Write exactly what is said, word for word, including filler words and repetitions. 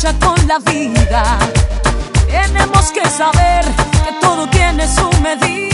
lucha con la vida. Tenemos que saber que todo tiene su medida.